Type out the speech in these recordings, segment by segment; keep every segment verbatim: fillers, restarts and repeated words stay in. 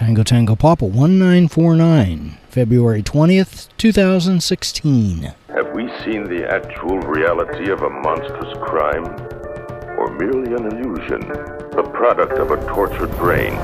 Tango Tango Papa one nine four nine, February twentieth, twenty sixteen. Have we seen the actual reality of a monstrous crime? Or merely an illusion, the product of a tortured brain?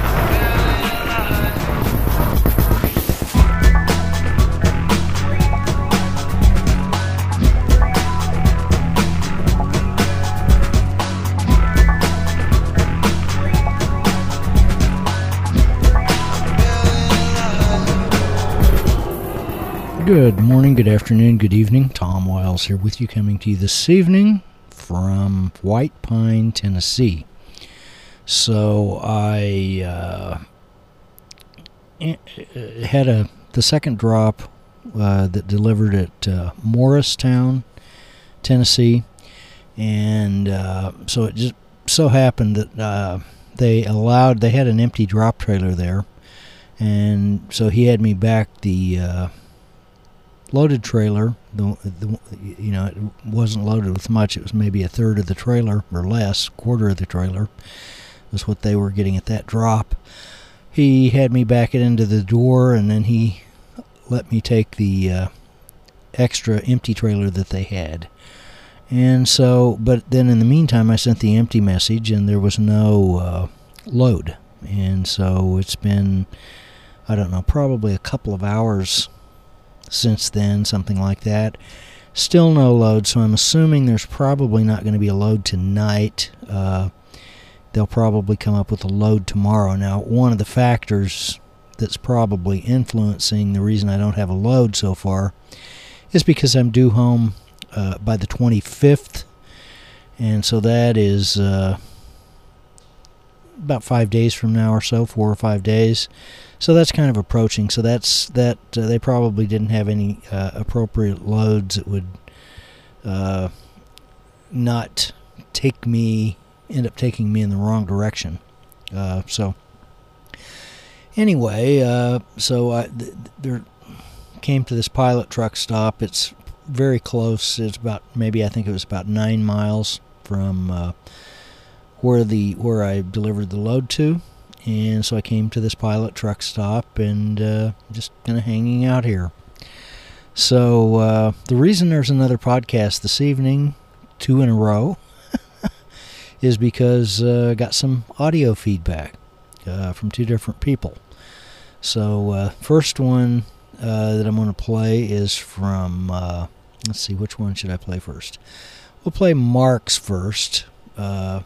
Good morning, good afternoon, good evening. Tom Wiles here with you, coming to you this evening from White Pine, Tennessee. So I uh, had a the second drop uh, that delivered at uh, Morristown, Tennessee, and uh, so it just so happened that uh, they allowed they had an empty drop trailer there, and so he had me back the Uh, loaded trailer. The, the you know it wasn't loaded with much. It was maybe a third of the trailer or less, quarter of the trailer was what they were getting at that drop. He had me back it into the door, and then he let me take the uh, extra empty trailer that they had. And so, but then in the meantime, I sent the empty message, and there was no uh, load. And so it's been, I don't know, probably a couple of hours since then, something like that. Still no load, so I'm assuming there's probably not going to be a load tonight. Uh, they'll probably come up with a load tomorrow. Now, one of the factors that's probably influencing the reason I don't have a load so far is because I'm due home uh, by the twenty-fifth, and so that is uh, about five days from now or so, four or five days. So that's kind of approaching. So that's that. Uh, they probably didn't have any uh, appropriate loads that would uh, not take me, end up taking me in the wrong direction. Uh, so anyway, uh, so I th- there came to this pilot truck stop. It's very close. It's about maybe I think it was about nine miles from uh, where the where I delivered the load to. And so I came to this pilot truck stop and uh, just kind of hanging out here. So uh, the reason there's another podcast this evening, two in a row, is because uh, I got some audio feedback uh, from two different people. So uh, first one uh, that I'm going to play is from, uh, let's see, which one should I play first? We'll play Mark's first. Uh,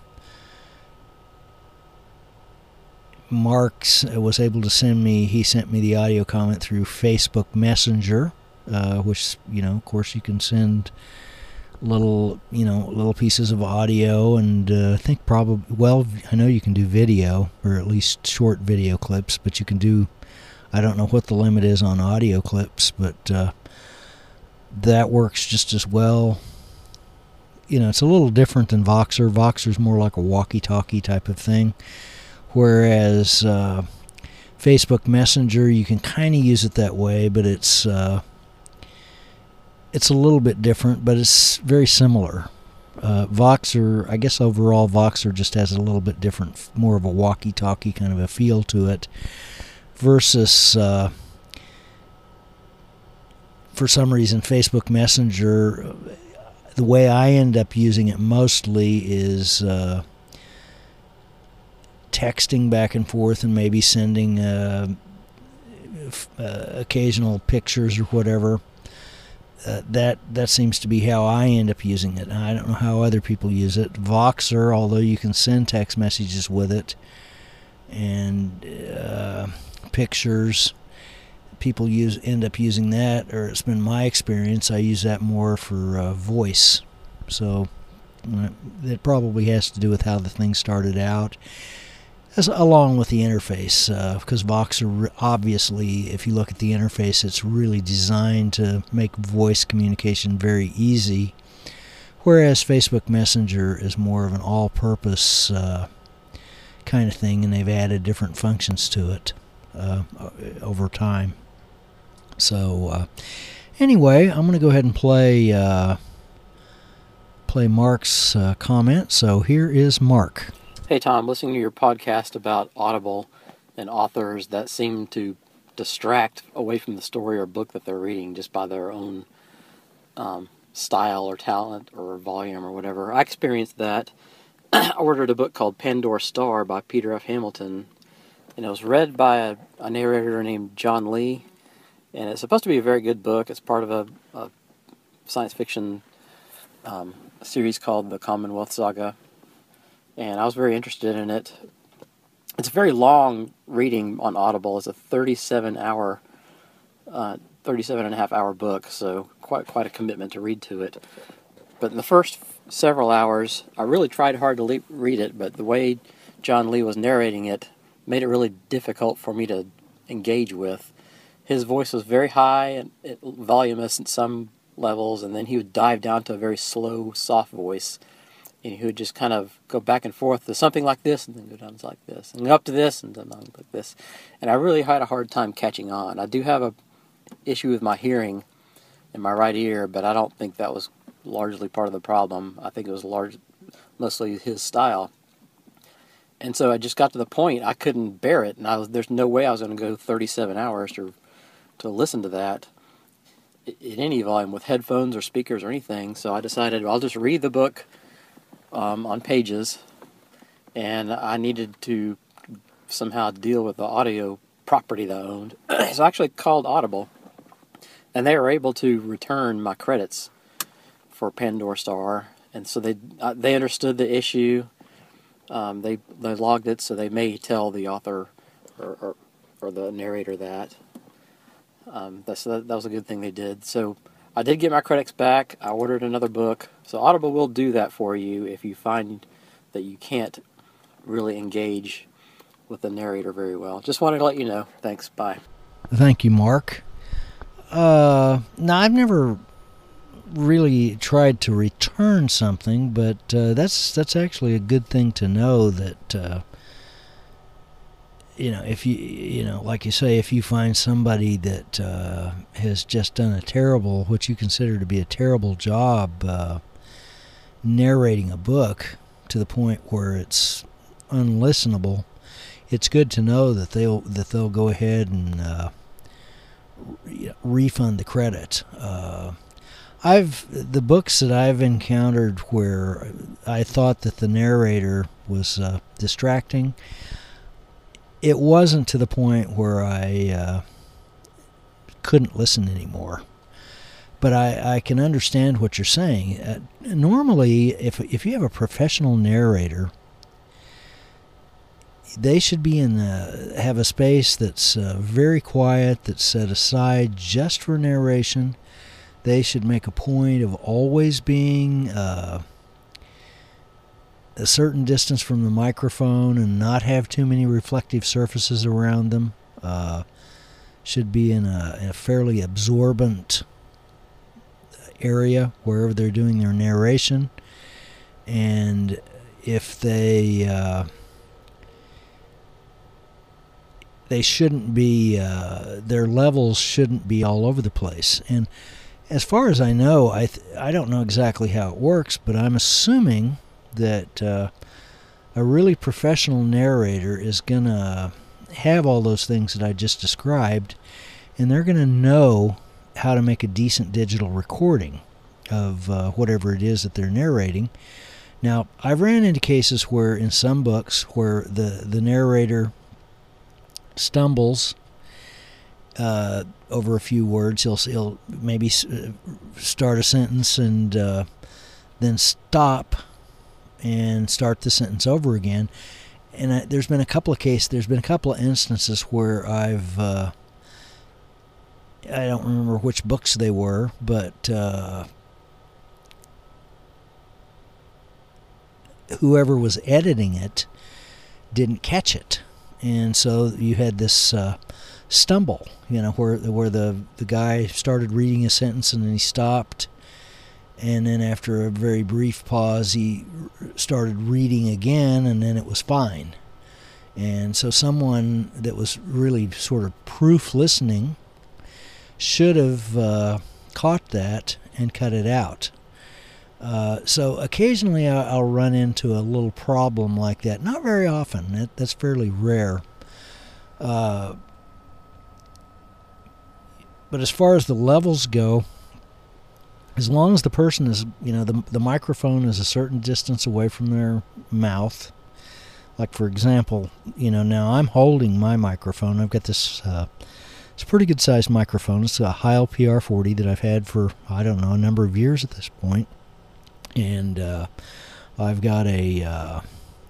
Marks was able to send me, he sent me the audio comment through Facebook Messenger, uh, which, you know, of course you can send little, you know, little pieces of audio, and uh, I think probably, well, I know you can do video, or at least short video clips, but you can do, I don't know what the limit is on audio clips, but uh, that works just as well. You know, it's a little different than Voxer. Voxer's more like a walkie-talkie type of thing. Whereas uh, Facebook Messenger, you can kind of use it that way, but it's uh, it's a little bit different, but it's very similar. Uh, Voxer, I guess overall Voxer just has a little bit different, more of a walkie-talkie kind of a feel to it, versus uh, for some reason Facebook Messenger, the way I end up using it mostly is Uh, texting back and forth and maybe sending uh, f- uh, occasional pictures or whatever. Uh, that that seems to be how I end up using it. I don't know how other people use it. Voxer, although you can send text messages with it, and uh, pictures, people use end up using that, or it's been my experience, I use that more for uh, voice. So uh, it probably has to do with how the thing started out, as along with the interface, uh, because Voxer, obviously, if you look at the interface, it's really designed to make voice communication very easy, whereas Facebook Messenger is more of an all-purpose uh, kind of thing, and they've added different functions to it uh, over time. So, uh, anyway, I'm going to go ahead and play uh, play Mark's uh, comment. So here is Mark. Hey, Tom, listening to your podcast about Audible, and authors that seem to distract away from the story or book that they're reading just by their own um, style or talent or volume or whatever. I experienced that. I ordered a book called Pandora Star by Peter F. Hamilton, and it was read by a, a narrator named John Lee, and it's supposed to be a very good book. It's part of a, a science fiction um, series called the Commonwealth Saga, and I was very interested in it. It's a very long reading on Audible. It's a thirty-seven hour, uh, thirty-seven and a half hour book, so quite quite a commitment to read to it. But in the first several hours, I really tried hard to le- read it, but the way John Lee was narrating it made it really difficult for me to engage with. His voice was very high and it, voluminous at some levels, and then he would dive down to a very slow, soft voice. And he would just kind of go back and forth to something like this, and then go down like this, and go up to this, and then down like this. And I really had a hard time catching on. I do have a issue with my hearing in my right ear, but I don't think that was largely part of the problem. I think it was large, mostly his style. And so I just got to the point I couldn't bear it, and I was there's no way I was going to go thirty-seven hours to to listen to that in any volume with headphones or speakers or anything. So I decided I'll just read the book Um, on pages, and I needed to somehow deal with the audio property that I owned. So I actually called Audible, and they were able to return my credits for Pandora Star, and so they uh, they understood the issue. Um, they they logged it, so they may tell the author or or, or the narrator that. Um, that's that, that was a good thing they did. So I did get my credits back. I ordered another book. So Audible will do that for you if you find that you can't really engage with the narrator very well. Just wanted to let you know. Thanks. Bye. Thank you, Mark. Uh, now, I've never really tried to return something, but uh, that's that's actually a good thing to know that, uh, you know, if you, you know, like you say, if you find somebody that uh, has just done a terrible, what you consider to be a terrible job uh, narrating a book to the point where it's unlistenable, it's good to know that they'll that they'll go ahead and uh, re- refund the credit. Uh, I've the books that I've encountered where I thought that the narrator was uh, distracting, it wasn't to the point where I uh, couldn't listen anymore. But I, I can understand what you're saying. Uh, normally, if if you have a professional narrator, they should be in a, have a space that's uh, very quiet, that's set aside just for narration. They should make a point of always being uh, a certain distance from the microphone and not have too many reflective surfaces around them. Uh, should be in a, in a fairly absorbent area wherever they're doing their narration. And if they uh, they shouldn't be uh, their levels shouldn't be all over the place. And as far as I know, I th- I don't know exactly how it works, but I'm assuming that uh, a really professional narrator is going to have all those things that I just described, and they're going to know how to make a decent digital recording of uh, whatever it is that they're narrating. Now, I've ran into cases where in some books where the, the narrator stumbles uh, over a few words. He'll, he'll maybe start a sentence and uh, then stop and start the sentence over again. And I, there's been a couple of cases, there's been a couple of instances where I've, uh, I don't remember which books they were, but uh, whoever was editing it didn't catch it. And so you had this uh, stumble, you know, where where the, the guy started reading a sentence and then he stopped. And then after a very brief pause, he started reading again, and then it was fine. And so someone that was really sort of proof listening should have uh, caught that and cut it out. Uh, so occasionally I'll, I'll run into a little problem like that. Not very often. That, that's fairly rare. Uh, but as far as the levels go, as long as the person is, you know, the the microphone is a certain distance away from their mouth. Like, for example, you know, now I'm holding my microphone. I've got this, uh, it's a pretty good sized microphone. It's a Heil P R forty that I've had for, I don't know, a number of years at this point. And uh, I've got a, uh,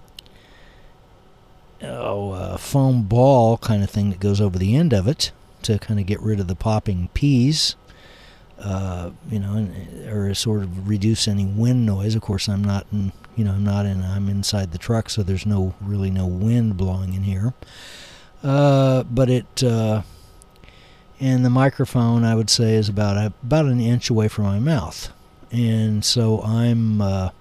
oh, a foam ball kind of thing that goes over the end of it to kind of get rid of the popping P's. Uh, you know, or sort of reduce any wind noise. Of course, I'm not in, you know, I'm not in, I'm inside the truck, so there's no, really no wind blowing in here. Uh, but it, uh, and the microphone, I would say, is about, a, about an inch away from my mouth. And so I'm, uh,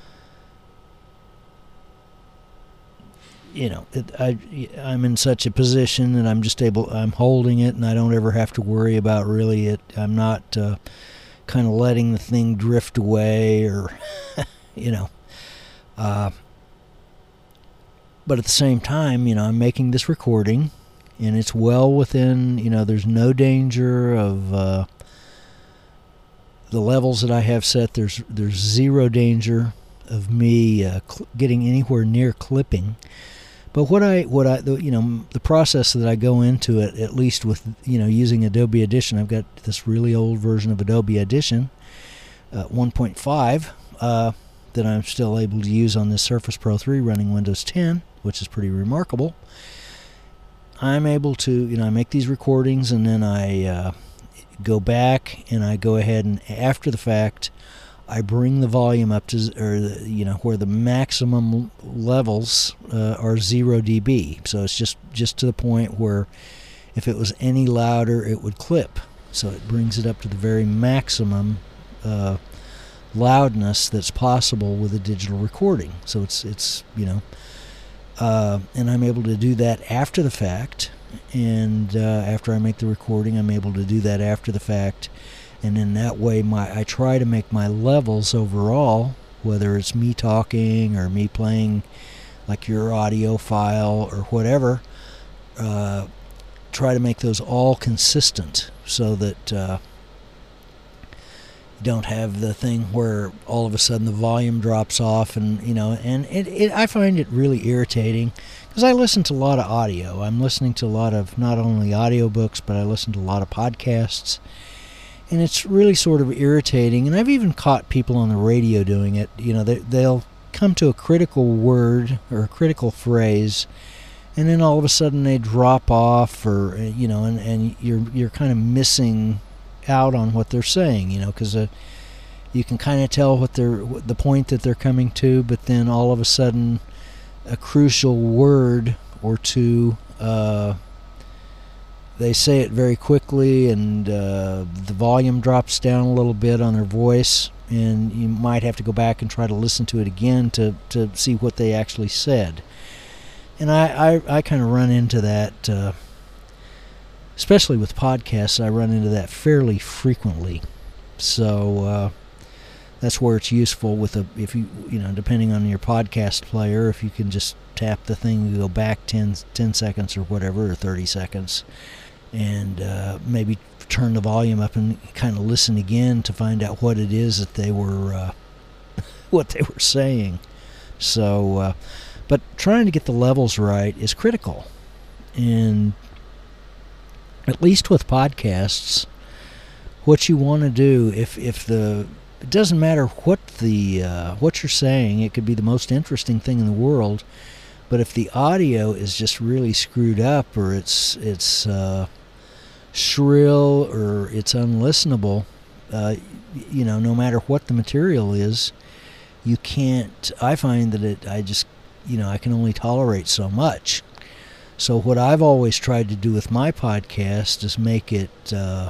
you know, it, I, I'm in such a position that I'm just able, I'm holding it, and I don't ever have to worry about really it. I'm not uh, kind of letting the thing drift away, or, you know. Uh, but at the same time, you know, I'm making this recording, and it's well within, you know, there's no danger of uh, the levels that I have set. There's there's zero danger of me uh, cl- getting anywhere near clipping. But what I, what I, the, you know, the process that I go into it, at least with, you know, using Adobe Audition, I've got this really old version of Adobe Audition, uh, one point five, uh, that I'm still able to use on this Surface Pro three running Windows ten, which is pretty remarkable. I'm able to, you know, I make these recordings, and then I uh, go back and I go ahead and, after the fact, I bring the volume up to, or the, you know, where the maximum levels uh, are zero decibels. So it's just just to the point where if it was any louder, it would clip. So it brings it up to the very maximum uh, loudness that's possible with a digital recording. So it's it's you know, uh, and I'm able to do that after the fact. And uh, after I make the recording, I'm able to do that after the fact. And in that way, my I try to make my levels overall, whether it's me talking or me playing like your audio file or whatever, uh, try to make those all consistent so that uh, you don't have the thing where all of a sudden the volume drops off. And, you know, and it, it I find it really irritating because I listen to a lot of audio. I'm listening to a lot of not only audiobooks, but I listen to a lot of podcasts. And it's really sort of irritating, and I've even caught people on the radio doing it. You know, they, they'll come to a critical word or a critical phrase, and then all of a sudden they drop off, or you know, and, and you're you're kind of missing out on what they're saying. You know, because uh, you can kind of tell what they're the point that they're coming to, but then all of a sudden, a crucial word or two. Uh, They say it very quickly, and uh, the volume drops down a little bit on their voice, and you might have to go back and try to listen to it again to, to see what they actually said. And I, I, I kind of run into that, uh, especially with podcasts, I run into that fairly frequently. So uh, that's where it's useful with a, if you, you know, depending on your podcast player, if you can just tap the thing and go back ten, ten seconds or whatever, or thirty seconds. And uh, maybe turn the volume up and kind of listen again to find out what it is that they were, uh, what they were saying. So, uh, but trying to get the levels right is critical. And at least with podcasts, what you want to do, if if the, it doesn't matter what the uh, what you're saying, it could be the most interesting thing in the world. But if the audio is just really screwed up, or it's it's uh, shrill, or it's unlistenable, uh, you know, no matter what the material is, you can't. I find that it. I just, you know, I can only tolerate so much. So what I've always tried to do with my podcast is make it uh,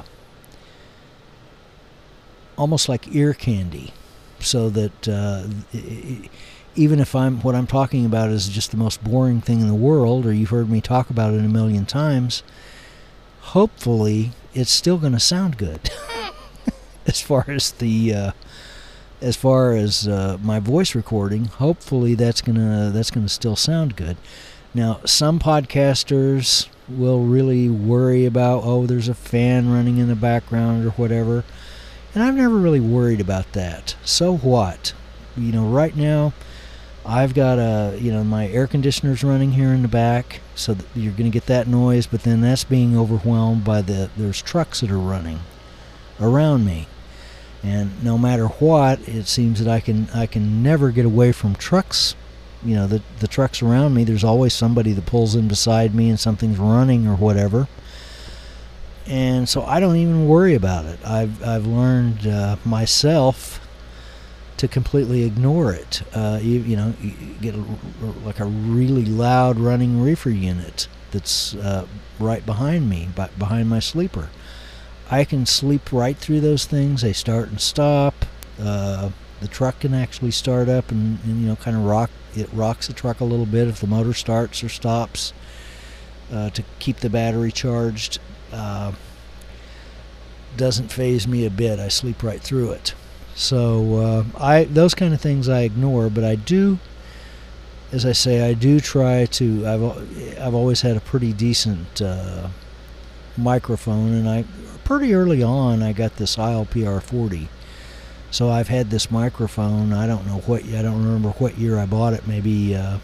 almost like ear candy, so that. Uh, it, Even if I'm what I'm talking about is just the most boring thing in the world, or you've heard me talk about it a million times, hopefully it's still going to sound good. as far as the uh, as far as uh, my voice recording, hopefully that's gonna that's gonna still sound good. Now, some podcasters will really worry about, oh, there's a fan running in the background or whatever. And I've never really worried about that. So what? You know, right now, I've got a, you know, my air conditioner's running here in the back, so that you're going to get that noise, but then that's being overwhelmed by the, there's trucks that are running around me. And no matter what, it seems that I can, I can never get away from trucks. You know, the, the trucks around me, there's always somebody that pulls in beside me and something's running or whatever. And so I don't even worry about it. I've, I've learned uh, myself to completely ignore it. Uh, you, you know, you get a, like a really loud running reefer unit that's uh, right behind me, behind my sleeper. I can sleep right through those things. They start and stop. Uh, the truck can actually start up and, and you know, kind of rock. It rocks the truck a little bit if the motor starts or stops uh, to keep the battery charged. Uh, doesn't faze me a bit. I sleep right through it. So uh, I those kind of things I ignore, but I do, as I say, I do try to. I've I've always had a pretty decent uh, microphone, and I pretty early on I got this I L P R forty. So I've had this microphone. I don't know what I don't remember what year I bought it. Maybe uh,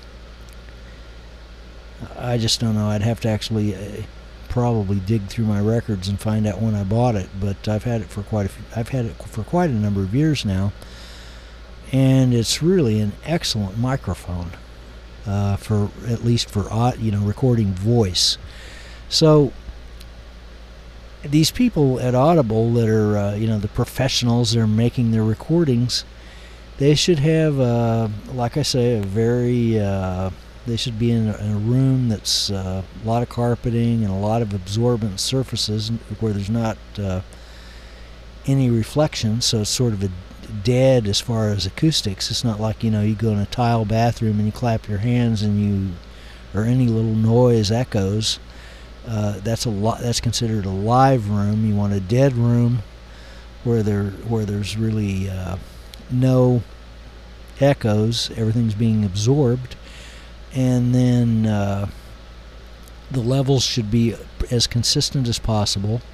I just don't know. I'd have to actually. Uh, probably dig through my records and find out when I bought it, but I've had it for quite a few, I've had it for quite a number of years now, and it's really an excellent microphone uh, for at least for you know recording voice. So these people at Audible that are uh, you know the professionals that are making their recordings, they should have uh, like I say a very uh, they should be in a, in a room that's uh, a lot of carpeting and a lot of absorbent surfaces where there's not uh, any reflection, so it's sort of a dead as far as acoustics. It's not like, you know, you go in a tile bathroom and you clap your hands and you, or any little noise echoes. Uh, that's a lot. That's considered a live room. You want a dead room where there where there's really uh, no echoes. Everything's being absorbed. And then uh, the levels should be as consistent as possible.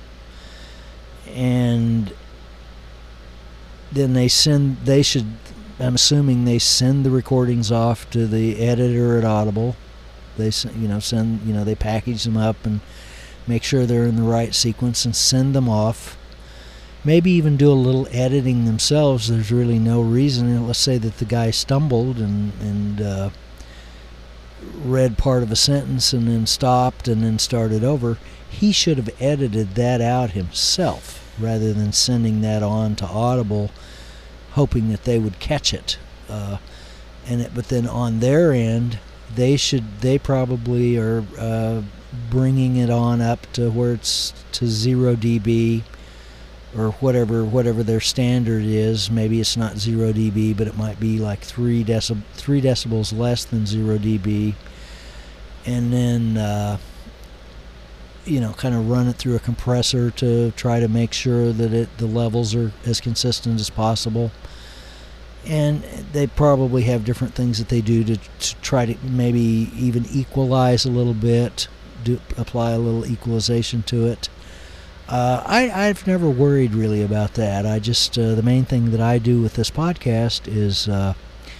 And then they send, they should, I'm assuming they send the recordings off to the editor at Audible. They, you know, send, you know, they package them up and make sure they're in the right sequence and send them off. Maybe even do a little editing themselves. There's really no reason. Let's say that the guy stumbled and, and, uh, read part of a sentence and then stopped and then started over. He should have edited that out himself rather than sending that on to Audible hoping that they would catch it. Uh, and it, but then on their end, they should they probably are uh, bringing it on up to where it's to zero dB or whatever whatever their standard is. Maybe it's not zero dB, but it might be like three decib three decibels less than zero dB, and then uh, you know, kind of run it through a compressor to try to make sure that it the levels are as consistent as possible. And they probably have different things that they do to, to try to maybe even equalize a little bit, do apply a little equalization to it. Uh, I, I've never worried really about that. I just, uh, the main thing that I do with this podcast is uh,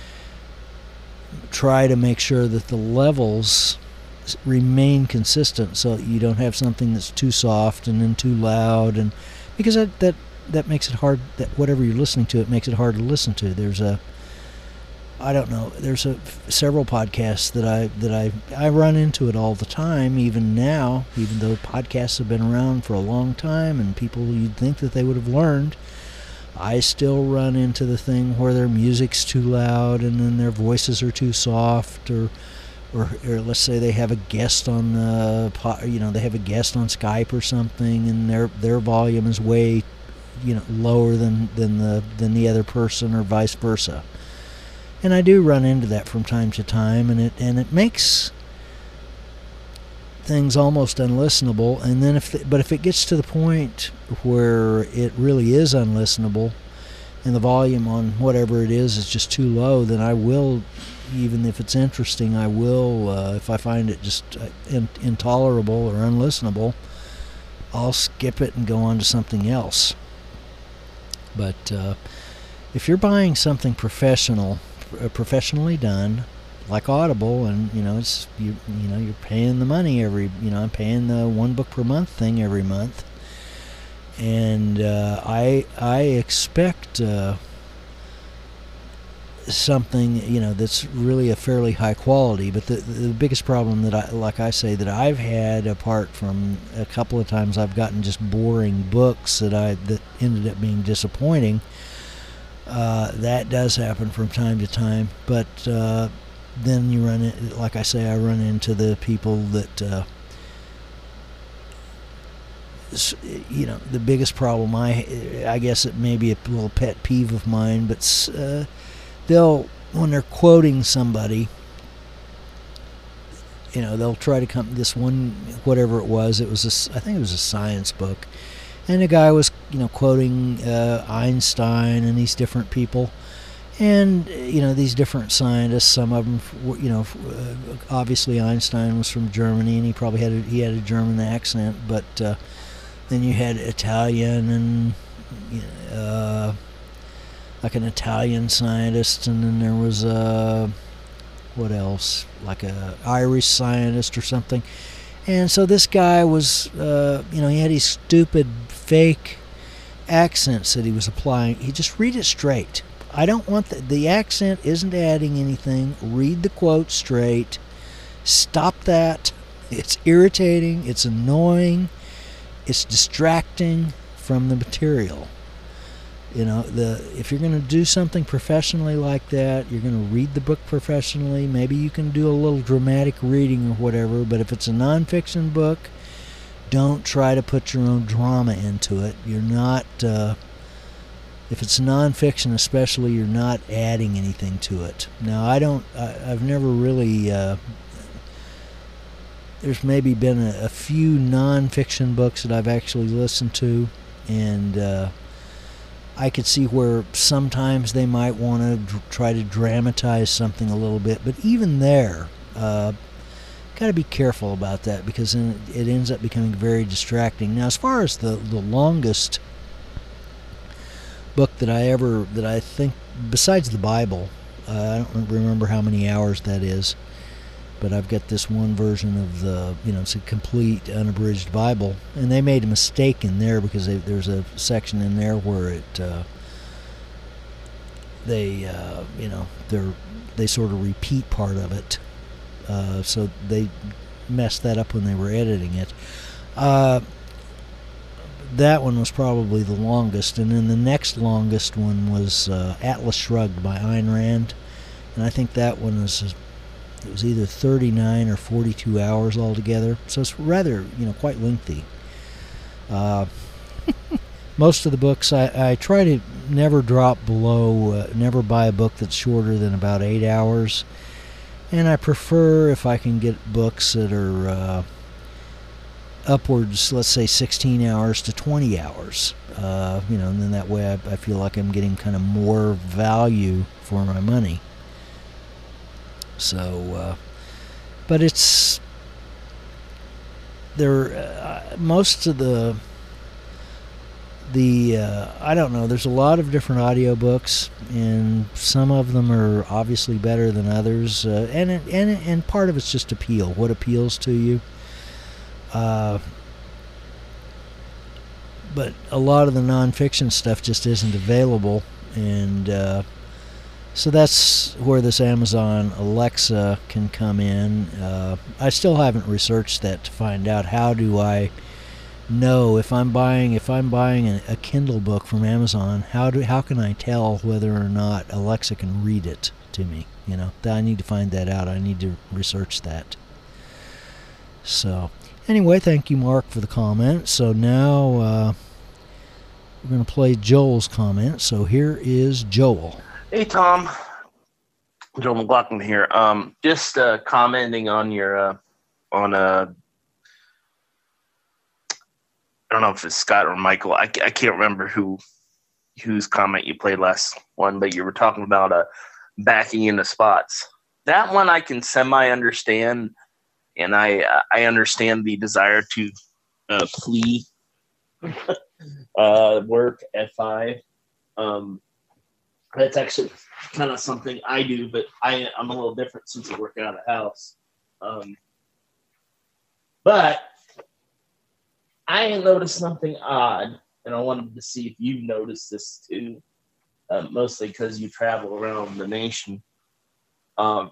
try to make sure that the levels remain consistent so that you don't have something that's too soft and then too loud. And because that, that, that makes it hard, that whatever you're listening to, it makes it hard to listen to. There's a, I don't know, there's a, several podcasts that I that I I run into it all the time, even now, even though podcasts have been around for a long time and people you'd think that they would have learned, I still run into the thing where their music's too loud and then their voices are too soft, or or, or let's say they have a guest on the, you know, they have a guest on Skype or something and their their volume is way, you know, lower than than the than the other person, or vice versa. And I do run into that from time to time, and it and it makes things almost unlistenable. And then if the, but if it gets to the point where it really is unlistenable, and the volume on whatever it is is just too low, then I will even if it's interesting, I will, uh, if I find it just uh, in, intolerable or unlistenable, I'll skip it and go on to something else. But uh, if you're buying something professional, uh, professionally done, like Audible, and you know it's you you know you're paying the money every you know I'm paying the one book per month thing every month, and uh, I I expect uh, something you know that's really a fairly high quality. But the the biggest problem that I like I say that I've had, apart from a couple of times I've gotten just boring books that I that ended up being disappointing. Uh, that does happen from time to time, but uh, then you run it, like I say, I run into the people that, uh, you know, the biggest problem I, I guess it may be a little pet peeve of mine, but uh, they'll, when they're quoting somebody, you know, they'll try to come, this one, whatever it was, it was a, I think it was a science book, and the guy was, you know, quoting uh, Einstein and these different people. And, you know, these different scientists, some of them, you know, uh, obviously Einstein was from Germany, and he probably had a, he had a German accent, but uh, then you had Italian and, you know, uh, like an Italian scientist, and then there was a, what else, like a Irish scientist or something. And so this guy was, uh, you know, he had these stupid fake accents that he was applying. He just read it straight. I don't want the, the accent isn't adding anything. Read the quote straight. Stop that. It's irritating. It's annoying. It's distracting from the material. You know, the if you're going to do something professionally like that, you're going to read the book professionally. Maybe you can do a little dramatic reading or whatever, but if it's a nonfiction book, don't try to put your own drama into it. You're not, uh, if it's nonfiction especially, you're not adding anything to it. Now, I don't, I, I've never really, uh, there's maybe been a, a few nonfiction books that I've actually listened to, and uh, I could see where sometimes they might want to dr- try to dramatize something a little bit, but even there, uh, got to be careful about that, because then it ends up becoming very distracting. Now, as far as the, the longest book that I ever, that I think, besides the Bible, uh, I don't remember how many hours that is, but I've got this one version of the, you know, it's a complete unabridged Bible, and they made a mistake in there, because they, there's a section in there where it, uh, they, uh, you know, they're, they sort of repeat part of it. Uh, so they messed that up when they were editing it. Uh, that one was probably the longest, and then the next longest one was uh, Atlas Shrugged by Ayn Rand, and I think that one was it was either thirty-nine or forty-two hours altogether. So it's rather, you know, quite lengthy. Uh, most of the books I, I try to never drop below, uh, never buy a book that's shorter than about eight hours. And I prefer, if I can get books that are uh, upwards, let's say sixteen hours to twenty hours. Uh, you know, and then that way I, I feel like I'm getting kind of more value for my money. So, uh, but it's, there, uh, most of the, the uh, I don't know, there's a lot of different audiobooks, and some of them are obviously better than others, uh, and it, and and part of it's just appeal, what appeals to you. Uh, but a lot of the nonfiction stuff just isn't available, and uh, so that's where this Amazon Alexa can come in. Uh, I still haven't researched that to find out how do I know if I'm buying if I'm buying a, a Kindle book from Amazon, how do how can I tell whether or not Alexa can read it to me? You know, I need to find that out. I need to research that. So anyway, thank you, Mark, for the comment. So now uh, we're going to play Joel's comment. So here is Joel. Hey, Tom. Joel McLaughlin here. Um, just uh, commenting on your uh, on uh, I don't know if it's Scott or Michael. I, I can't remember who whose comment you played last one, but you were talking about uh, backing into spots that one I can semi understand, and I uh, I understand the desire to uh, flee uh, work at five. Um, that's actually kind of something I do, but I I'm a little different since I work out of the house. Um, but I noticed something odd, and I wanted to see if you've noticed this too. Uh, mostly because you travel around the nation. Um,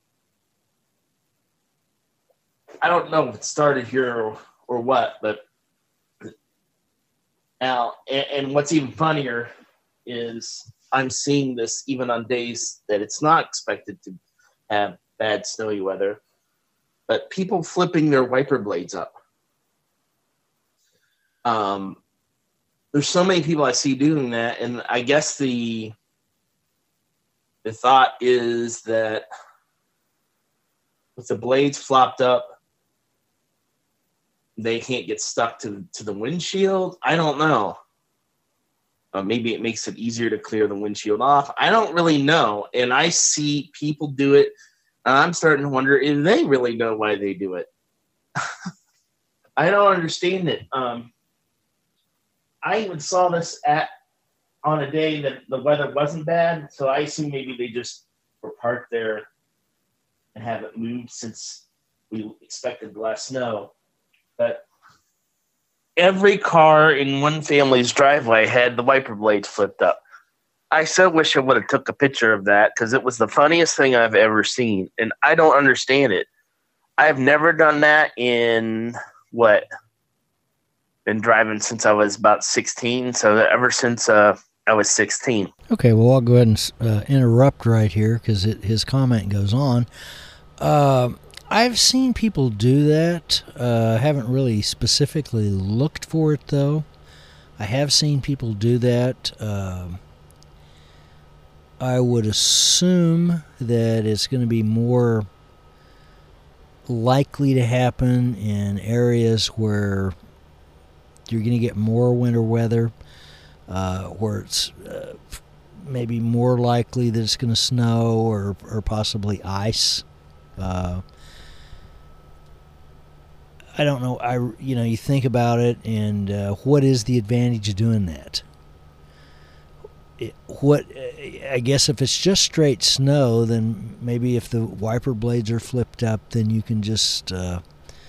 I don't know if it started here or, or what, but now, and, and what's even funnier is I'm seeing this even on days that it's not expected to have bad snowy weather, but people flipping their wiper blades up. Um, There's so many people I see doing that, and I guess the the thought is that with the blades flopped up, they can't get stuck to, to the windshield. I don't know. Uh, maybe it makes it easier to clear the windshield off. I don't really know, and I see people do it, and I'm starting to wonder if they really know why they do it. I don't understand it. Um, I even saw this at on a day that the weather wasn't bad, so I assume maybe they just were parked there and haven't moved since we expected less snow. But every car in one family's driveway had the wiper blades flipped up. I so wish I would have took a picture of that because it was the funniest thing I've ever seen, and I don't understand it. I've never done that in what? Been driving since I was about sixteen, so ever since uh, I was sixteen. Okay, well, I'll go ahead and uh, interrupt right here because his comment goes on. Uh, I've seen people do that. Uh, haven't really specifically looked for it, though. I have seen people do that. Uh, I would assume that it's going to be more likely to happen in areas where you're going to get more winter weather, uh, where it's uh, maybe more likely that it's going to snow or, or possibly ice. Uh, I don't know. I you know you think about it, and uh, what is the advantage of doing that? It, what I guess if it's just straight snow, then maybe if the wiper blades are flipped up, then you can just uh,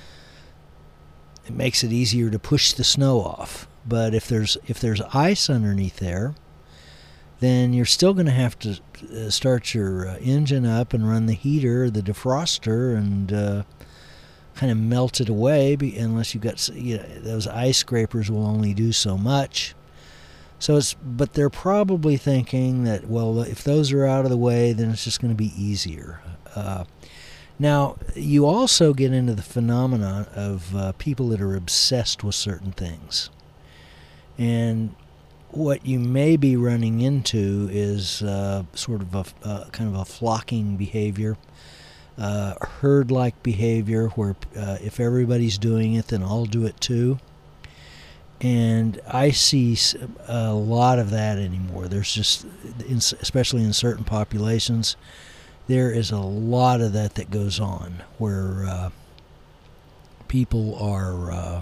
it makes it easier to push the snow off. But if there's if there's ice underneath there, then you're still going to have to uh, start your uh, engine up and run the heater, the defroster, and uh, kind of melt it away. Unless you've got, you know, those ice scrapers will only do so much. So it's, but they're probably thinking that, well, if those are out of the way, then it's just going to be easier. Uh, now, you also get into the phenomenon of uh, people that are obsessed with certain things. And what you may be running into is uh, sort of a uh, kind of a flocking behavior, uh, herd-like behavior, where uh, if everybody's doing it, then I'll do it too. And I see a lot of that anymore. There's just, especially in certain populations, there is a lot of that that goes on, where uh, people are, uh,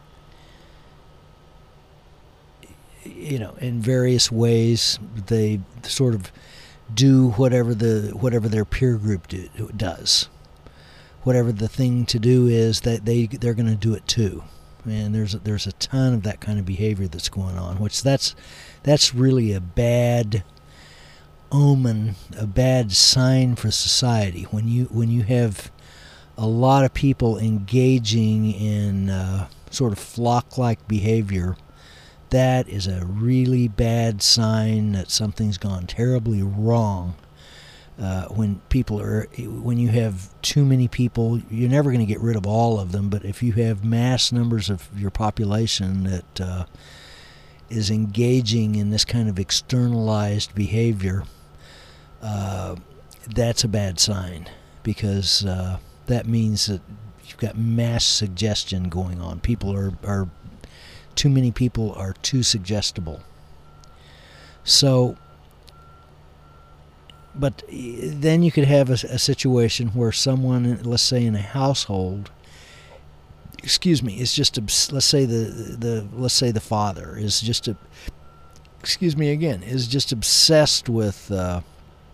you know, in various ways, they sort of do whatever the whatever their peer group do, does. Whatever the thing to do is, that they they're going to do it too. And there's a, there's a ton of that kind of behavior that's going on, which that's that's really a bad omen, a bad sign for society. When you when you have a lot of people engaging in uh, sort of flock-like behavior, that is a really bad sign that something's gone terribly wrong. Uh, when people are, when you have too many people, you're never going to get rid of all of them. But if you have mass numbers of your population that uh, is engaging in this kind of externalized behavior, uh, that's a bad sign, because uh, that means that you've got mass suggestion going on. People are, are too many people are too suggestible. So but then you could have a, a situation where someone, let's say in a household, excuse me, is just let's say the the let's say the father is just a excuse me again is just obsessed with uh,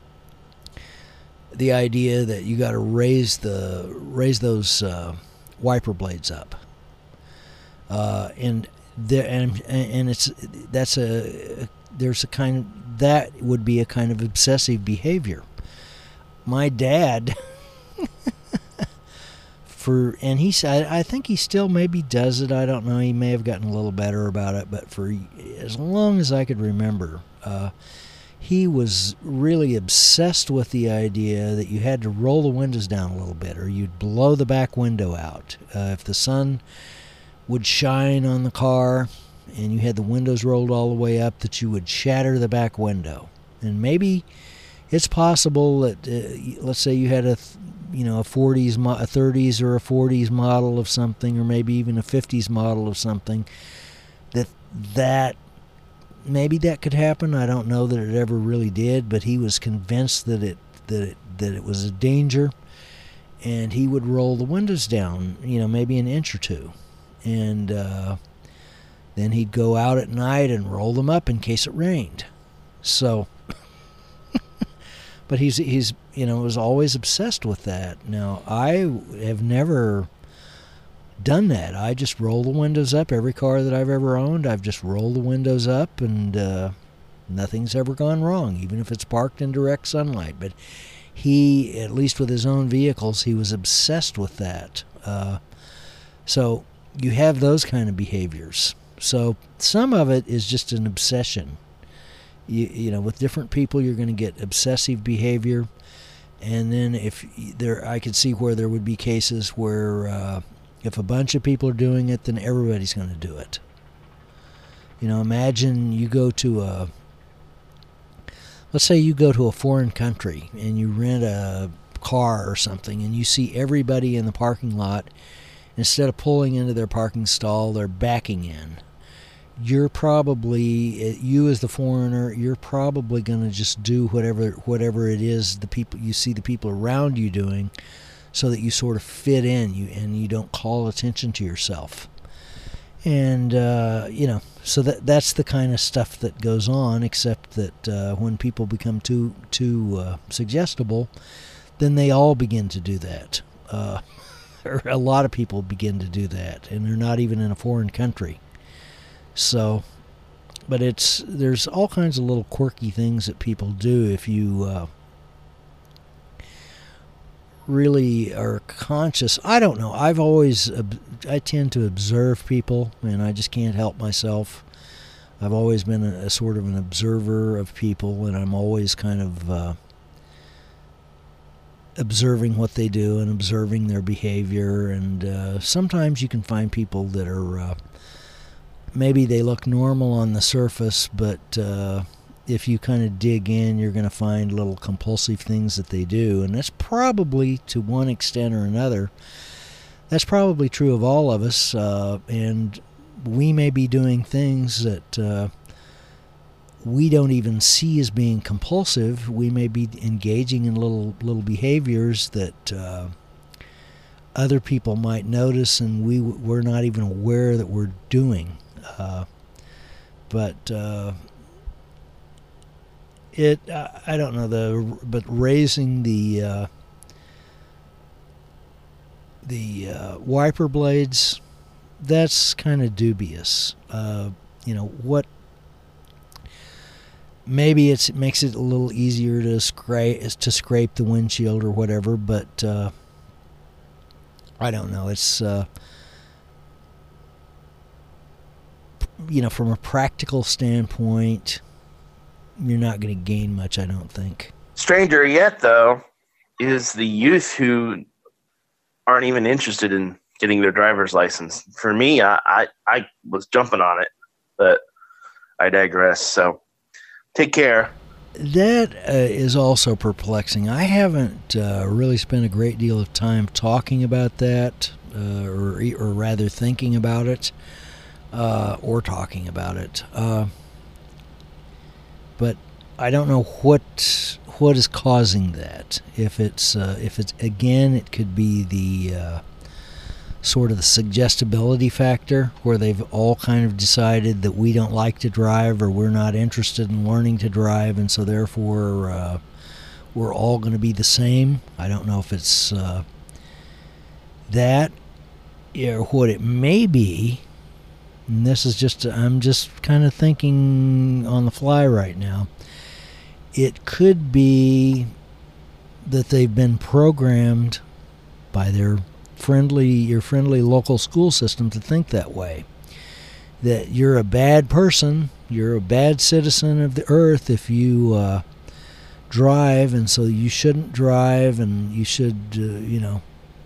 the idea that you got to raise the raise those uh, wiper blades up, uh, and there and and it's that's a there's a kind of, that would be a kind of obsessive behavior. My dad. For, and he said, I think he still maybe does it. I don't know. He may have gotten a little better about it, but for as long as I could remember, uh, he was really obsessed with the idea that you had to roll the windows down a little bit, or you'd blow the back window out. Uh, if the sun would shine on the car and you had the windows rolled all the way up, that you would shatter the back window. And maybe it's possible that, uh, let's say you had a you know, a forties, a thirties or a forties model of something, or maybe even a fifties model of something, that that maybe that could happen. I don't know that it ever really did, but he was convinced that it that it, that it was a danger, and he would roll the windows down, you know, maybe an inch or two, and uh, then he'd go out at night and roll them up in case it rained. So, but he's he's you know, was always obsessed with that. Now, I have never done that. I just roll the windows up. Every car that I've ever owned, I've just rolled the windows up, and uh, nothing's ever gone wrong, even if it's parked in direct sunlight. But he, at least with his own vehicles, he was obsessed with that. Uh, so you have those kind of behaviors. So some of it is just an obsession. You, you know, with different people, you're going to get obsessive behavior. And then if there, I could see where there would be cases where uh, if a bunch of people are doing it, then everybody's going to do it. You know, imagine you go to a, let's say you go to a foreign country and you rent a car or something, and you see everybody in the parking lot, instead of pulling into their parking stall, they're backing in. You're probably, you as the foreigner, you're probably going to just do whatever whatever it is the people you see the people around you doing, so that you sort of fit in, you and you don't call attention to yourself. And uh, you know, so that that's the kind of stuff that goes on. Except that uh, when people become too too uh, suggestible, then they all begin to do that. Uh, or a lot of people begin to do that, and they're not even in a foreign country. So, but it's there's all kinds of little quirky things that people do if you uh, really are conscious. I don't know. I've always I tend to observe people, and I just can't help myself. I've always been a, a sort of an observer of people, and I'm always kind of uh, observing what they do and observing their behavior. And uh, sometimes you can find people that are. Uh, Maybe they look normal on the surface, but uh, if you kind of dig in, you're going to find little compulsive things that they do. And that's probably, to one extent or another, that's probably true of all of us. Uh, and we may be doing things that uh, we don't even see as being compulsive. We may be engaging in little little behaviors that uh, other people might notice, and we, we're not even aware that we're doing. Uh, but uh, it, uh, I don't know, the but raising the uh, the uh, wiper blades, that's kind of dubious. Uh, you know what? Maybe it's, it makes it a little easier to scrape to scrape the windshield or whatever, but uh, I don't know. It's uh, you know, from a practical standpoint, you're not going to gain much, I don't think. Stranger yet, though, is the youth who aren't even interested in getting their driver's license. For me, I, I, I was jumping on it, but I digress. So take care. That uh, is also perplexing. I haven't uh, really spent a great deal of time talking about that, uh, or, or rather thinking about it. Uh, or talking about it, uh, but I don't know what what is causing that. If it's uh, if it's again, it could be the uh, sort of the suggestibility factor, where they've all kind of decided that we don't like to drive, or we're not interested in learning to drive, and so therefore uh, we're all going to be the same. I don't know if it's uh, that, or what it may be. And this is just, I'm just kind of thinking on the fly right now. It could be that they've been programmed by their friendly, your friendly local school system to think that way. That you're a bad person, you're a bad citizen of the earth if you uh, drive, and so you shouldn't drive, and you should, uh, you know,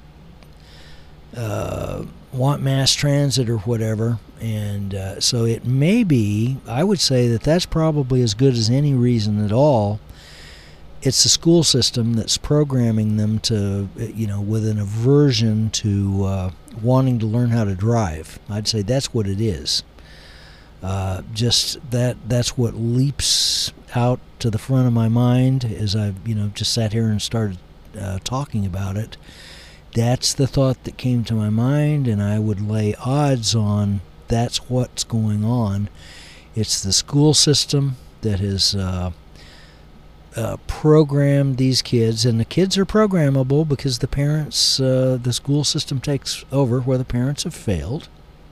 uh, want mass transit or whatever. And uh, so it may be, I would say that that's probably as good as any reason at all. It's the school system that's programming them to, you know, with an aversion to uh, wanting to learn how to drive. I'd say that's what it is. Uh, just that that's what leaps out to the front of my mind as I've, you know, just sat here and started uh, talking about it. That's the thought that came to my mind, and I would lay odds on that's what's going on. It's the school system that has uh, uh, programmed these kids, and the kids are programmable because the parents, uh, the school system takes over where the parents have failed.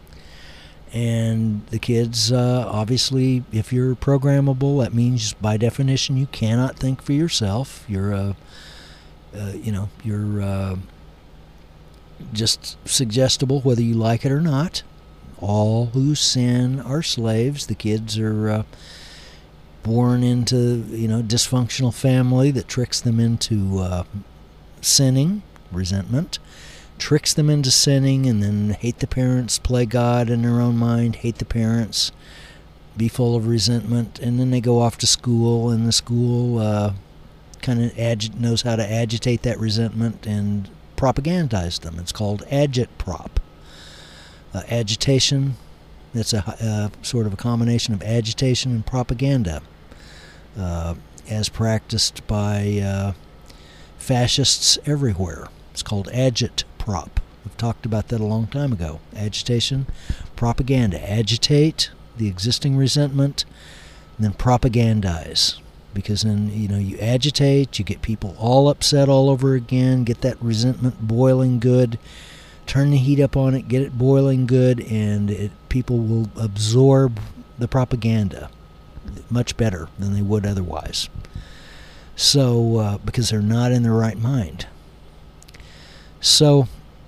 And the kids, uh, obviously, if you're programmable, that means by definition you cannot think for yourself. You're, uh, uh, you know, you're uh, just suggestible whether you like it or not. All who sin are slaves. The kids are uh, born into, you know, dysfunctional family that tricks them into uh, sinning, resentment, tricks them into sinning, and then hate the parents, play God in their own mind, hate the parents, be full of resentment, and then they go off to school, and the school uh, kind of agi- knows how to agitate that resentment and propagandize them. It's called agitprop. Uh, agitation, that's a uh, sort of a combination of agitation and propaganda, uh, as practiced by uh, fascists everywhere. It's called agitprop. We've talked about that a long time ago. Agitation, propaganda. Agitate the existing resentment, and then propagandize. Because then, you know, you agitate, you get people all upset all over again, get that resentment boiling good, turn the heat up on it, get it boiling good, and it, people will absorb the propaganda much better than they would otherwise. So, uh, because they're not in their right mind. So,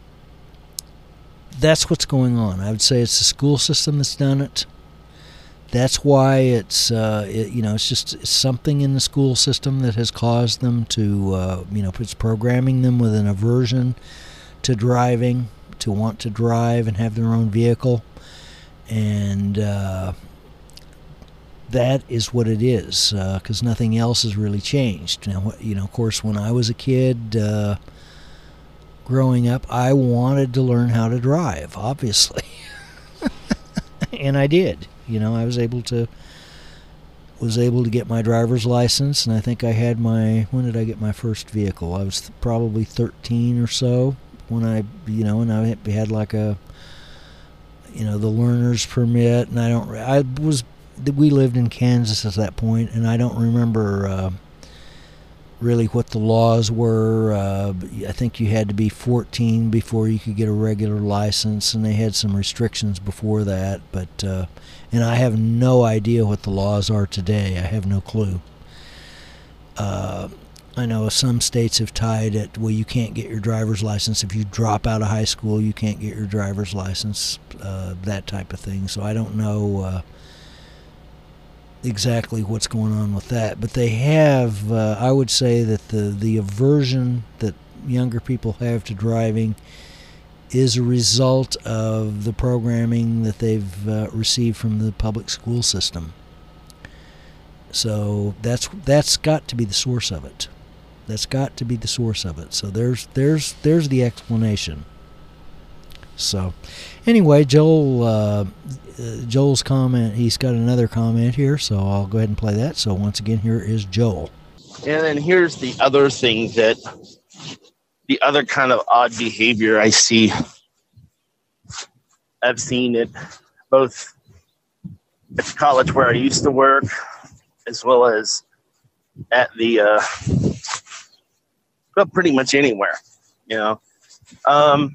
that's what's going on. I would say it's the school system that's done it. That's why it's, uh, it, you know, it's just it's something in the school system that has caused them to, uh, you know, it's programming them with an aversion to driving, to want to drive and have their own vehicle. And uh, that is what it is, because uh, nothing else has really changed. Now, you know, of course, when I was a kid, uh, growing up, I wanted to learn how to drive, obviously. And I did. You know, I was able to was able to get my driver's license, and I think I had my, when did I get my first vehicle? I was th- probably thirteen or so when I, you know, and I had like a, you know, the learner's permit, and I don't, I was, we lived in Kansas at that point, and I don't remember uh, really what the laws were. Uh, I think you had to be fourteen before you could get a regular license, and they had some restrictions before that, but, uh, and I have no idea what the laws are today. I have no clue. Uh, I know some states have tied it, well, you can't get your driver's license. If you drop out of high school, you can't get your driver's license, uh, that type of thing. So I don't know uh, exactly what's going on with that. But they have, uh, I would say that the, the aversion that younger people have to driving is a result of the programming that they've uh, received from the public school system. So that's that's got to be the source of it. That's got to be the source of it. So there's there's there's the explanation. So anyway, Joel uh, Joel's comment. He's got another comment here, so I'll go ahead and play that. So once again, here is Joel. And then here's the other thing that, the other kind of odd behavior I see. I've seen it both at the college where I used to work, as well as at the, uh, well, pretty much anywhere, you know. Um,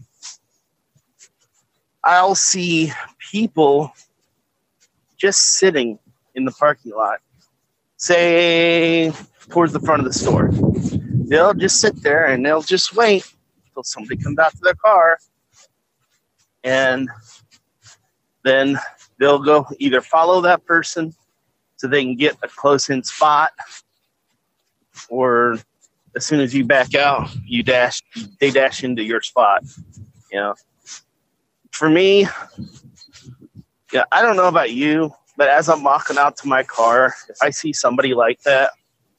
I'll see people just sitting in the parking lot, say towards the front of the store. They'll just sit there and they'll just wait until somebody comes out to their car, and then they'll go either follow that person so they can get a close-in spot, or as soon as you back out, you dash, they dash into your spot. You know, for me, yeah, I don't know about you, but as I'm walking out to my car, if I see somebody like that,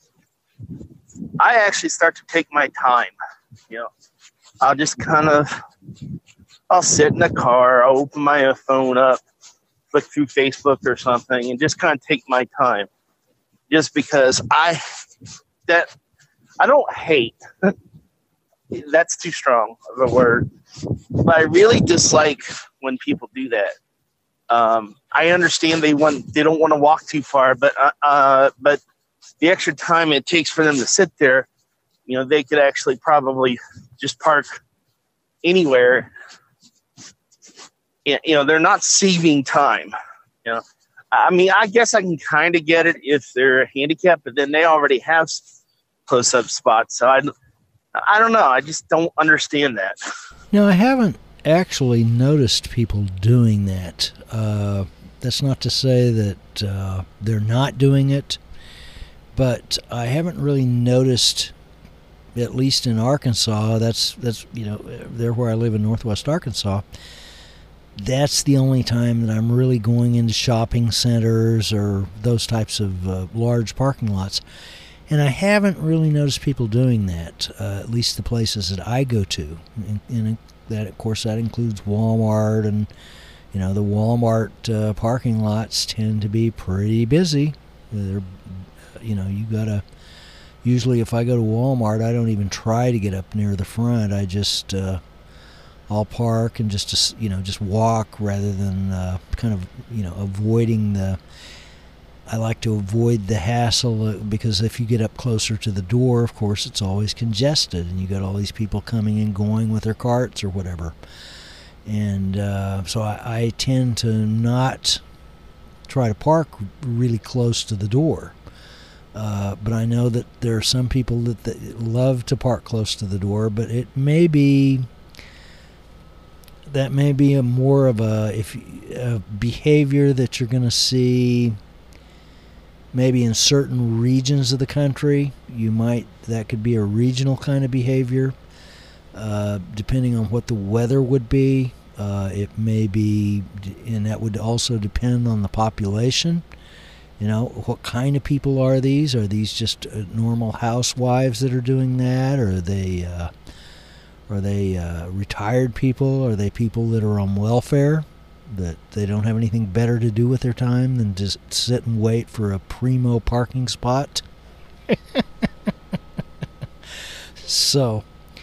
I actually start to take my time. You know, I'll just kind of, I'll sit in the car, I'll open my phone up, flick through Facebook or something, and just kind of take my time. Just because I, that, I don't hate, that's too strong of a word, but I really dislike when people do that. Um, I understand they want, they don't want to walk too far, but, uh, uh, but the extra time it takes for them to sit there, you know, they could actually probably just park anywhere. You know, they're not saving time. You know, I mean, I guess I can kind of get it if they're handicapped, but then they already have close-up spots. So I, I don't know. I just don't understand that. No, I haven't actually noticed people doing that. Uh, that's not to say that uh, they're not doing it, but I haven't really noticed, at least in Arkansas, that's, that's you know, there where I live in Northwest Arkansas, that's the only time that I'm really going into shopping centers or those types of uh, large parking lots. And I haven't really noticed people doing that, uh, at least the places that I go to. And, and that, of course, that includes Walmart. And, you know, the Walmart uh, parking lots tend to be pretty busy. They're, you know, you got to, usually if I go to Walmart, I don't even try to get up near the front. I just, uh, I'll park and just, you know, just walk rather than uh, kind of, you know, avoiding the, I like to avoid the hassle, because if you get up closer to the door, of course, it's always congested, and you got all these people coming and going with their carts or whatever. And uh, so I, I tend to not try to park really close to the door. Uh, but I know that there are some people that, that love to park close to the door, but it may be, that may be a more of a, if a behavior that you're going to see maybe in certain regions of the country. You might, that could be a regional kind of behavior, uh, depending on what the weather would be. Uh, it may be, and that would also depend on the population. You know, what kind of people are these? Are these just uh, normal housewives that are doing that? Or are they, uh, are they uh, retired people? Are they people that are on welfare, that they don't have anything better to do with their time than just sit and wait for a primo parking spot? So,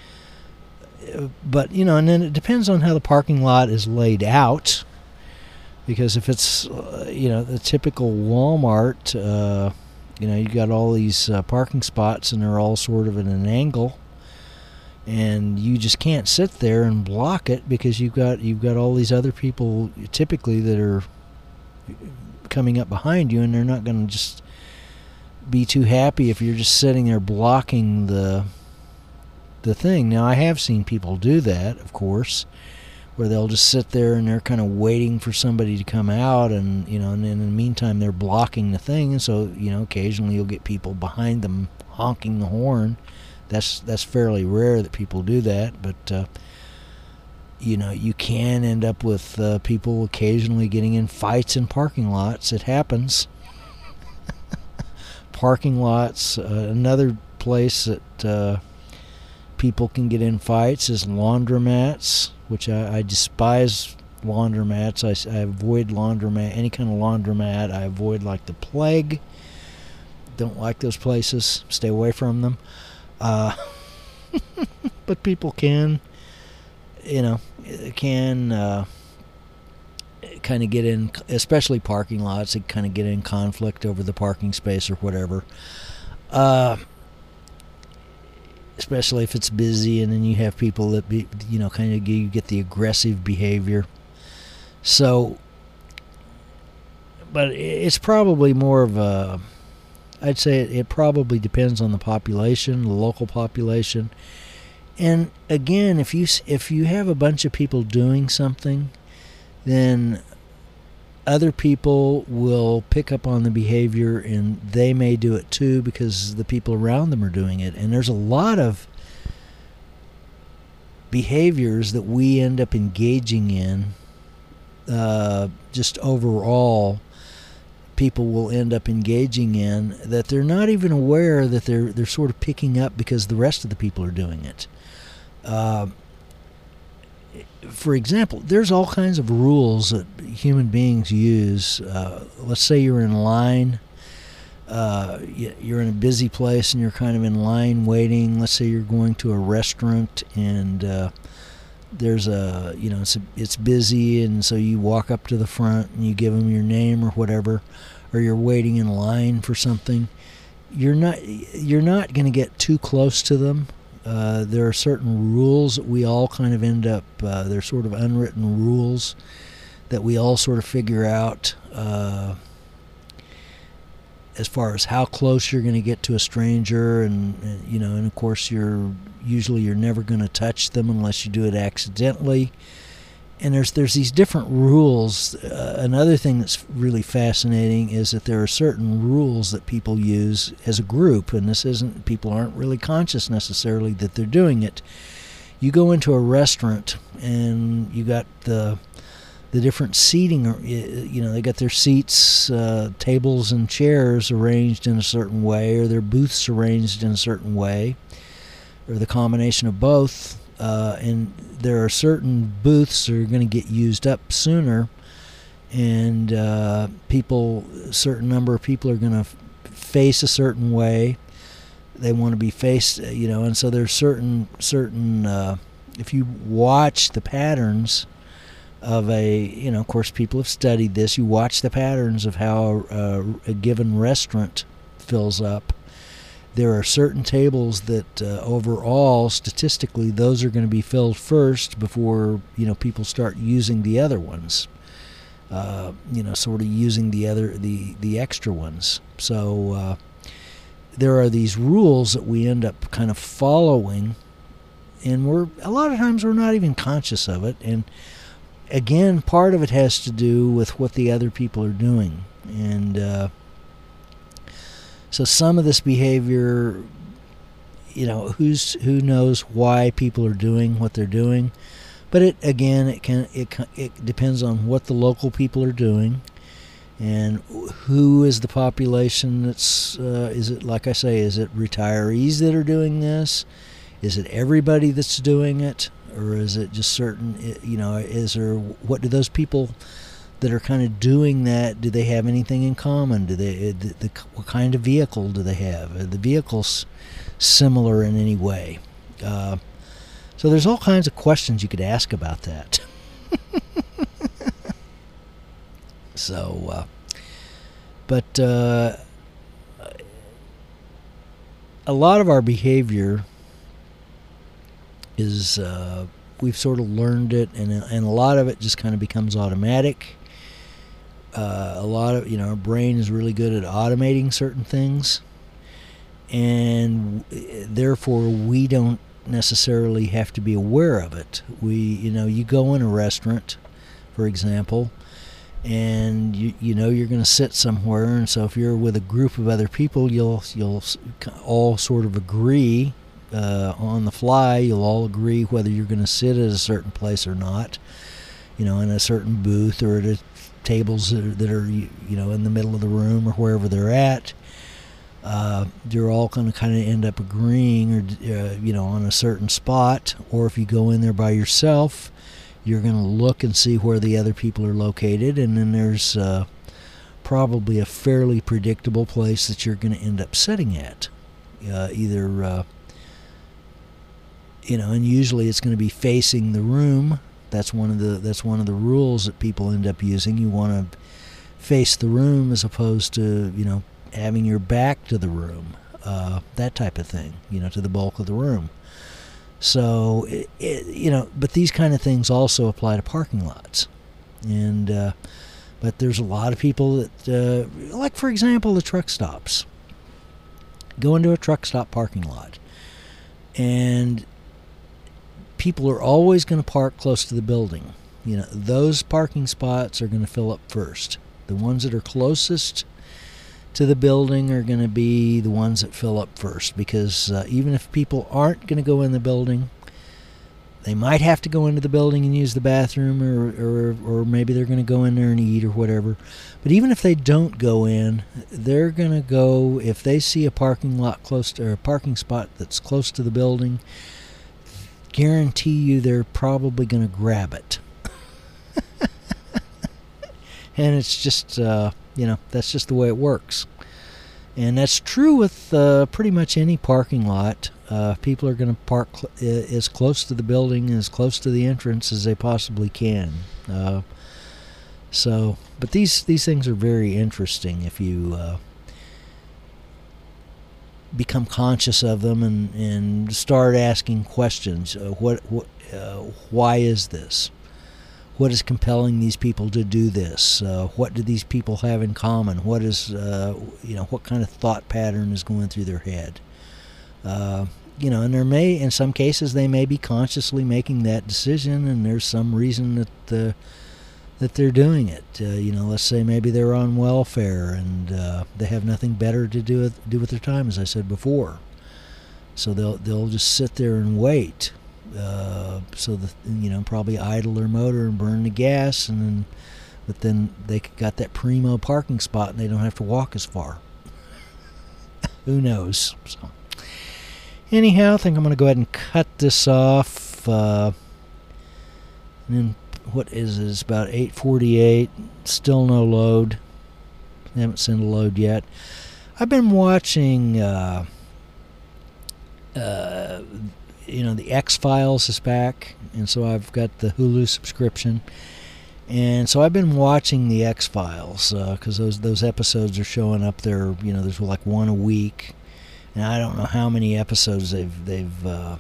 but, you know, and then it depends on how the parking lot is laid out. Because if it's, uh, you know, the typical Walmart, uh, you know, you got all these uh, parking spots and they're all sort of at an angle, and you just can't sit there and block it because you've got you've got all these other people typically that are coming up behind you, and they're not going to just be too happy if you're just sitting there blocking the the thing. Now, I have seen people do that, of course, where they'll just sit there and they're kind of waiting for somebody to come out, and, you know, and in the meantime they're blocking the thing, and so, you know, occasionally you'll get people behind them honking the horn. That's that's fairly rare that people do that, but uh, you know, you can end up with uh, people occasionally getting in fights in parking lots. It happens. Parking lots, uh, another place that uh, people can get in fights is laundromats, which I, I despise laundromats. I, I avoid laundromat, any kind of laundromat. I avoid like the plague. don't like those places. Stay away from them. Uh, but people can, you know, can uh, kind of get in, especially parking lots, they kind of get in conflict over the parking space or whatever. Uh, especially if it's busy, and then you have people that, be, you know, kind of you get the aggressive behavior. So, but it's probably more of a, I'd say it, it probably depends on the population, the local population. And again, if you if you have a bunch of people doing something, then other people will pick up on the behavior, and they may do it too because the people around them are doing it. And there's a lot of behaviors that we end up engaging in, uh, just overall, people will end up engaging in that they're not even aware that they're they're sort of picking up because the rest of the people are doing it. Uh, for example, there's all kinds of rules that human beings use. Uh, let's say you're in line, uh, you're in a busy place and you're kind of in line waiting. Let's say you're going to a restaurant and uh, there's a, you know, it's, a, it's busy, and so you walk up to the front and you give them your name or whatever, or you're waiting in line for something. You're not, you're not going to get too close to them. Uh, there are certain rules that we all kind of end up, uh, they're sort of unwritten rules that we all sort of figure out uh, as far as how close you're going to get to a stranger, and, and you know, and of course you're usually you're never going to touch them unless you do it accidentally. And there's there's these different rules. Uh, another thing that's really fascinating is that there are certain rules that people use as a group, and this isn't, people aren't really conscious necessarily that they're doing it. You go into a restaurant and you got the the different seating, you know, they got their seats, uh, tables and chairs arranged in a certain way, or their booths arranged in a certain way, or the combination of both. Uh, and there are certain booths that are going to get used up sooner, and uh, people, a certain number of people are going to f- face a certain way. They want to be faced, you know, and so there's certain certain. Uh, if you watch the patterns of a, you know, of course people have studied this. You watch the patterns of how a, a given restaurant fills up. There are certain tables that uh, overall, statistically, those are going to be filled first before, you know, people start using the other ones. Uh, you know, sort of using the other, the, the extra ones. So uh, there are these rules that we end up kind of following, and we're, a lot of times we're not even conscious of it. And again, part of it has to do with what the other people are doing. And uh, so some of this behavior, you know, who's who knows why people are doing what they're doing, but it again it can it it depends on what the local people are doing, and who is the population that's uh, is it, like I say, is it retirees that are doing this? Is it everybody that's doing it, or is it just certain? You know, is there, what do those people that are kind of doing that, do they have anything in common? Do they, the, the, what kind of vehicle do they have? Are the vehicles similar in any way? Uh, so there's all kinds of questions you could ask about that. so, uh, but uh, a lot of our behavior is, uh, we've sort of learned it, and, and a lot of it just kind of becomes automatic. Uh, a lot of, you know, our brain is really good at automating certain things, and therefore we don't necessarily have to be aware of it. We, you know, you go in a restaurant, for example, and you you know you're going to sit somewhere, and so if you're with a group of other people, you'll you'll all sort of agree uh, on the fly. You'll all agree whether you're going to sit at a certain place or not, you know, in a certain booth or at a tables that are, that are, you know, in the middle of the room or wherever they're at. Uh, you're all going to kind of end up agreeing, or uh, you know, on a certain spot. Or if you go in there by yourself, you're going to look and see where the other people are located, and then there's uh, probably a fairly predictable place that you're going to end up sitting at. Uh, either, uh, you know, and usually it's going to be facing the room. That's one of the that's one of the rules that people end up using. You want to face the room as opposed to, you know, having your back to the room. Uh, that type of thing, you know, to the bulk of the room. So, it, it, you know, but these kind of things also apply to parking lots. And, uh, but there's a lot of people that, uh, like, for example, the truck stops. Go into a truck stop parking lot, and people are always going to park close to the building. You know, those parking spots are going to fill up first. The ones that are closest to the building are going to be the ones that fill up first, because uh, even if people aren't going to go in the building, they might have to go into the building and use the bathroom, or, or, or maybe they're going to go in there and eat or whatever. But even if they don't go in, they're going to go, if they see a parking lot close to, or a parking spot that's close to the building, guarantee you they're probably going to grab it. And it's just, uh, you know, that's just the way it works. And that's true with uh, pretty much any parking lot. Uh, people are going to park cl- as close to the building, as close to the entrance as they possibly can. Uh, so, but these these things are very interesting if you uh, become conscious of them and, and start asking questions. Uh, what, what uh, why is this? What is compelling these people to do this? Uh, what do these people have in common? What is, uh, you know, what kind of thought pattern is going through their head? Uh, you know, and there may, in some cases, they may be consciously making that decision, and there's some reason that uh, that they're doing it. Uh, you know, let's say maybe they're on welfare and uh, they have nothing better to do with do with their time, as I said before. So they'll they'll just sit there and wait. Uh, so the you know probably idle their motor and burn the gas, and then but then they got that primo parking spot and they don't have to walk as far. Who knows? So anyhow, I think I'm going to go ahead and cut this off. Uh, and then what is it? It's about eight forty-eight. Still no load. I haven't sent a load yet. I've been watching. Uh, uh, You know, the X-Files is back, and so I've got the Hulu subscription, and so I've been watching the X-Files because uh, those those episodes are showing up there. You know, there's like one a week, and I don't know how many episodes they've they've uh,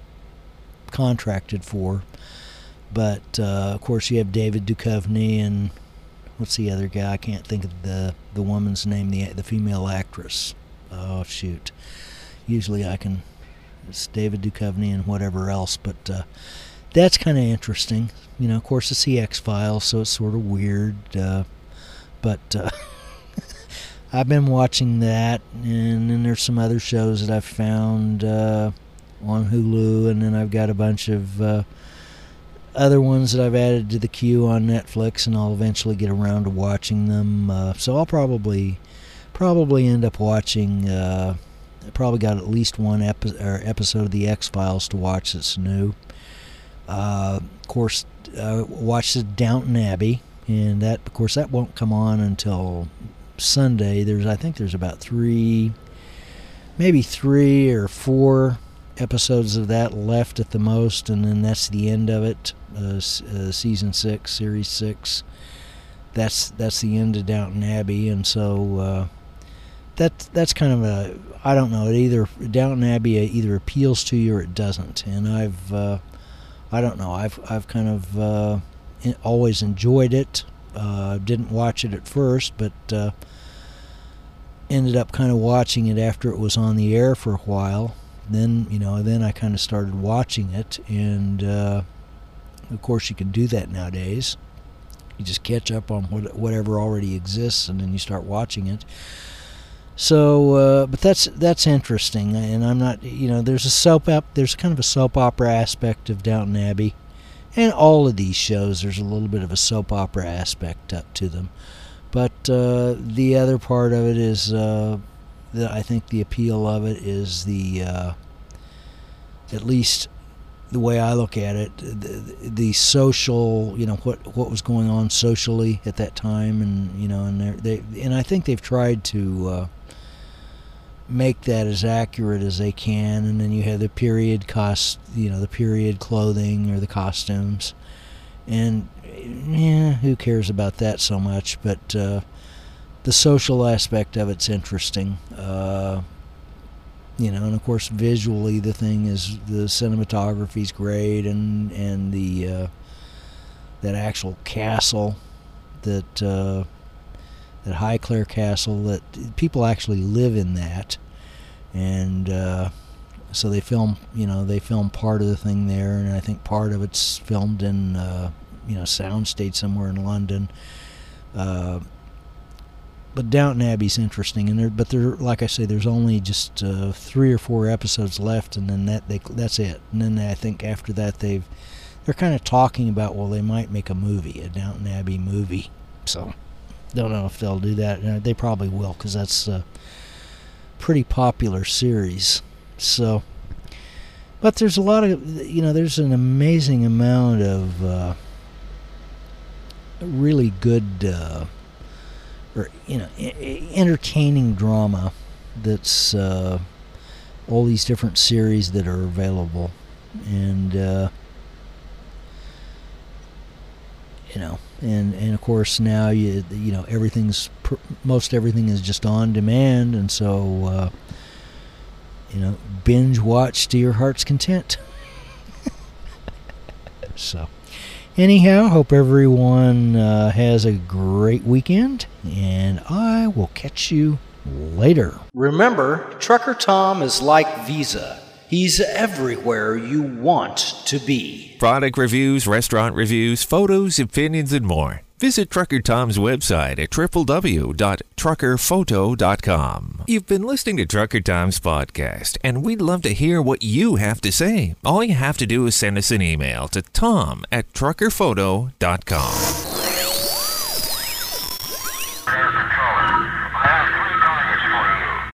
contracted for, but uh, of course you have David Duchovny and what's the other guy? I can't think of the the woman's name, the the female actress. Oh shoot! Usually I can. It's David Duchovny and whatever else, but uh, that's kind of interesting. You know, of course, it's the X-Files, so it's sort of weird. Uh, but uh, I've been watching that, and then there's some other shows that I've found uh, on Hulu, and then I've got a bunch of uh, other ones that I've added to the queue on Netflix, and I'll eventually get around to watching them. Uh, so I'll probably probably end up watching. Uh, I probably got at least one epi- or episode of the X-Files to watch that's new. Uh, of course, uh, watched the Downton Abbey, and that, of course, that won't come on until Sunday. There's, I think, there's about three, maybe three or four episodes of that left at the most, and then that's the end of it. Uh, uh, season six, series six. That's that's the end of Downton Abbey, and so. Uh, That that's kind of a, I don't know, it either Downton Abbey either appeals to you or it doesn't, and I've uh, I don't know I've I've kind of uh, always enjoyed it. Uh, didn't watch it at first, but uh, ended up kind of watching it after it was on the air for a while. Then you know then I kind of started watching it, and uh, of course you can do that nowadays. You just catch up on what, whatever already exists, and then you start watching it. So, uh, but that's that's interesting, and I'm not, you know, there's a soap up, there's kind of a soap opera aspect of Downton Abbey, and all of these shows, there's a little bit of a soap opera aspect up to them. But uh, the other part of it is, uh, the, I think the appeal of it is the, uh, at least the way I look at it, the, the social, you know, what what was going on socially at that time, and you know, and they and I think they've tried to uh, make that as accurate as they can. And then you have the period cost, you know, the period clothing or the costumes, and yeah, who cares about that so much? But uh, the social aspect of it's interesting. Uh, You know, and of course, visually, the thing is, the cinematography's great, and and the uh, that actual castle, that uh, that Highclere Castle, that people actually live in that, and uh, so they film, you know, they film part of the thing there, and I think part of it's filmed in, uh, you know, soundstage somewhere in London. Uh, But Downton Abbey's interesting, and there, but there, like I say, there's only just uh, three or four episodes left, and then that they that's it. And then I think after that they've they're kind of talking about, well, they might make a movie, a Downton Abbey movie. So don't know if they'll do that. Uh, they probably will, because that's a pretty popular series. So, but there's a lot of, you know, there's an amazing amount of uh, really good. Uh, or, you know, entertaining drama that's uh, all these different series that are available, and uh, you know, and and of course now you you know everything's most everything is just on demand, and so uh, you know, binge watch to your heart's content. So. Anyhow, hope everyone uh, has a great weekend, and I will catch you later. Remember, Trucker Tom is like Visa. He's everywhere you want to be. Product reviews, restaurant reviews, photos, opinions, and more. Visit Trucker Tom's website at w w w dot trucker photo dot com. You've been listening to Trucker Tom's podcast, and we'd love to hear what you have to say. All you have to do is send us an email to tom at trucker photo dot com.